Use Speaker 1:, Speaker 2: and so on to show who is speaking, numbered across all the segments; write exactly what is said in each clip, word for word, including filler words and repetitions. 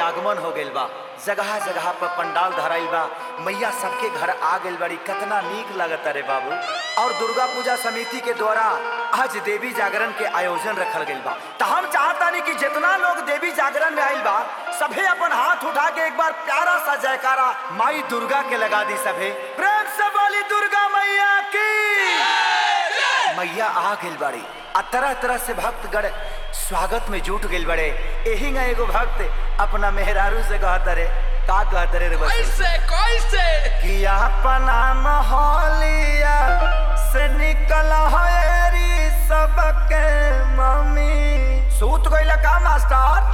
Speaker 1: आगमन हो गइल बा। जगह जगह पर पंडाल धराइल बा। मैया सबके घर आ गइल बड़ी। कितना नीक लगता रे बाबू। और दुर्गा पूजा समिति के द्वारा आज देवी जागरण के आयोजन रखल गइल बा। तो हम चाहतानी कि जितना लोग देवी जागरण में आइल बा सभे अपन हाथ उठा के एक बार प्यारा सा जयकारा माई दुर्गा के लगा दी। सभे प्रेम से बोली दुर्गा मैया की। मैया आ गइल बड़ी। आ तरह तरह से भक्तगण स्वागत में जुट गइल बड़े। एही ना एगो भक्त अपना मेहरारू से कहत रे, का कहत रे रे बस
Speaker 2: कैसे कैसे
Speaker 1: कि अपना मोहलिया से निकल हरी सबके मम्मी। सूत गइल का मास्टर?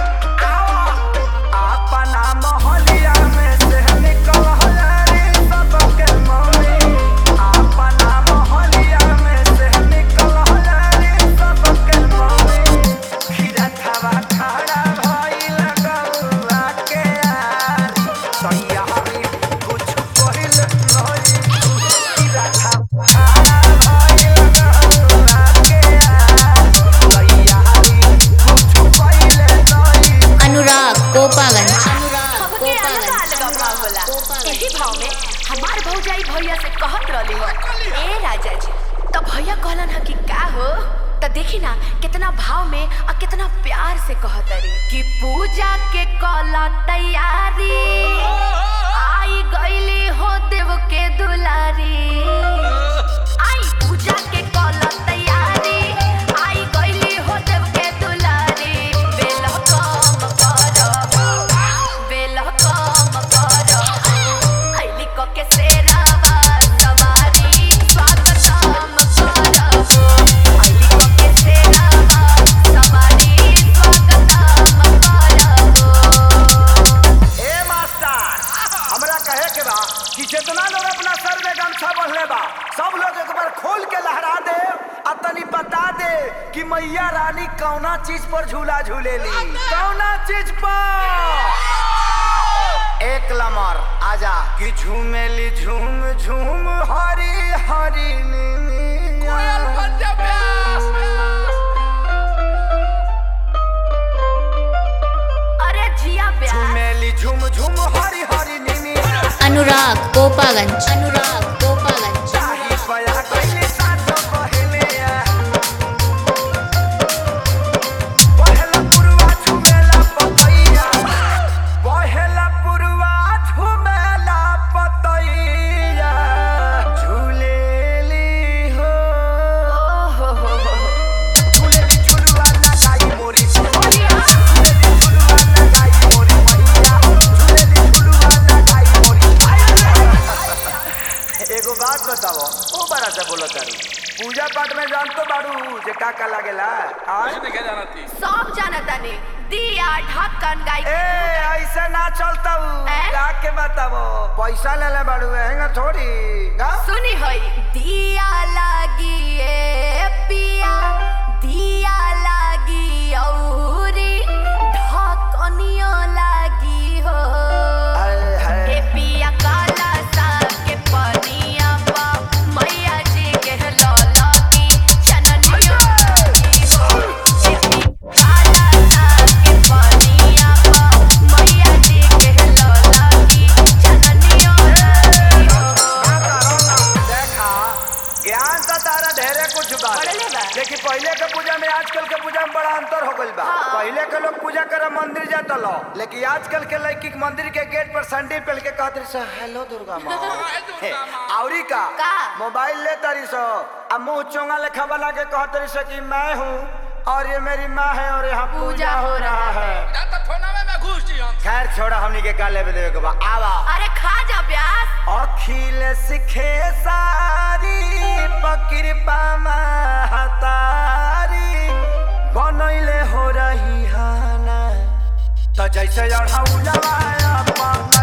Speaker 1: अपना मोहलिया में से निकल हरी सबके मम्मी। अपना मोहलिया में से निकल हरी सबके मम्मी। खीरा खावा खड़ा भइल गौआ के यारी। सैया हमी कुछ कहिल नहीं। खीरा खावा खड़ा भइल गौआ के यारी। सैया हमी कुछ कहिल नहीं।
Speaker 3: अनुराग गोपागंज
Speaker 4: हमके अलग अलग भाव होला। एही भाव में हमार भौजाई भैया से कहत रहली हो, ए राजा जी, तो भैया कहलन ह कि का हो। तो देखी ना कितना भाव में और कितना प्यार से कहत रे कि पूजा के कला तैयारी। आई गईली हो देव के दुलारी। आई पूजा के कला तैयारी। आई गईली हो देव के दुलारी। बेल कम करो, बेल कम करो। आईली को के सेरावा सवारी। स्वागतम करो। आईली को के सेरावा सवारी। स्वागतम करो।
Speaker 1: ए मास्टर, हमरा कहे के बा कि जितना लोग अपना सर में गमछा बंधले बा सब लोग एक बार खोल के लहरा दे और तनी बता दे कि मैया रानी कौना चीज पर झूला झूलेली। कौना चीज पर? एक लमर आजा कि झूमेली झूम झूम हरी हरी नीनी।
Speaker 2: कोयल बन जा प्यास।
Speaker 4: अरे जिया ब्याह।
Speaker 1: झूमेली झूम झूम हरी हरी नीनी।
Speaker 3: अनुराग गोपागंज अनुराग गोपागंज
Speaker 1: चाही पया कइले साथ पहले आ। पहला पुरवा झुमेला पतैया। पहला पुरवा झुमेला पतैया। झूलेली हो।
Speaker 4: ओहो हो हो।
Speaker 1: झूलेली झुलवा लगाई मोरी मैया। झूलेली झुलवा लगाई मोरी मैया। झूलेली झुलवा लगाई मोरी एगो बात बताओ, ओ बड़ा से बोलो तारू पूजा पाठ में जान तो बाड़ू जे का का लागेला। आज
Speaker 2: कुछ नहीं क्या जाना थी।
Speaker 4: सब जानता ने दिया ढक्कन गाय।
Speaker 1: ए ऐसे ना चलता हूँ।
Speaker 4: हैं?
Speaker 1: का के बताओ पैसा ले ले बाड़ू हैंगा थोड़ी का?
Speaker 4: सुनी होई दिया लागी ए पिया। दिया लागी औरी ढक्कनियो लागी हो।
Speaker 1: हाय हाय।
Speaker 4: ए पिया काला साग के पनिया पा मैया जी के लौलकी चननियो लागी हो। ए पिया काला साग के पनिया पा मैया जी के लौलकी चननियो लागी हो।
Speaker 1: देखा ज्ञान तो तारा ढेरे कुछ बा
Speaker 4: पढ़ले बा।
Speaker 1: लेकिन पहले के पूजा में आजकल के पूजा में बड़ा अंतर हो गइल बा।
Speaker 4: हाँ।
Speaker 1: पहले के लोग पूजा करे मंदिर जाता लो, लेकिन आजकल के लड़की के मंदिर के गेट पर सैंडल पहन के कहत रही सो हेलो दुर्गा माँ।
Speaker 2: हाय दुर्गा माँ।
Speaker 1: औरी का
Speaker 4: का?
Speaker 1: मोबाइल ले तारी सो आ मुंह चोंगा लेखा बना के कहत रही सो कि मैं हूँ और ये मेरी माँ है और यहाँ पूजा हो रहा है।
Speaker 2: ना तो फोना में मैं घुस जी हम।
Speaker 1: खैर छोड़ा हमनी के का लेवे देवे के बा। आवा
Speaker 4: अरे खा जा प्यास।
Speaker 1: अखिल सिखे सारी पकृपा महतारी। बनैले हो रही हाना तो जैसे अढ़ौलवा अपन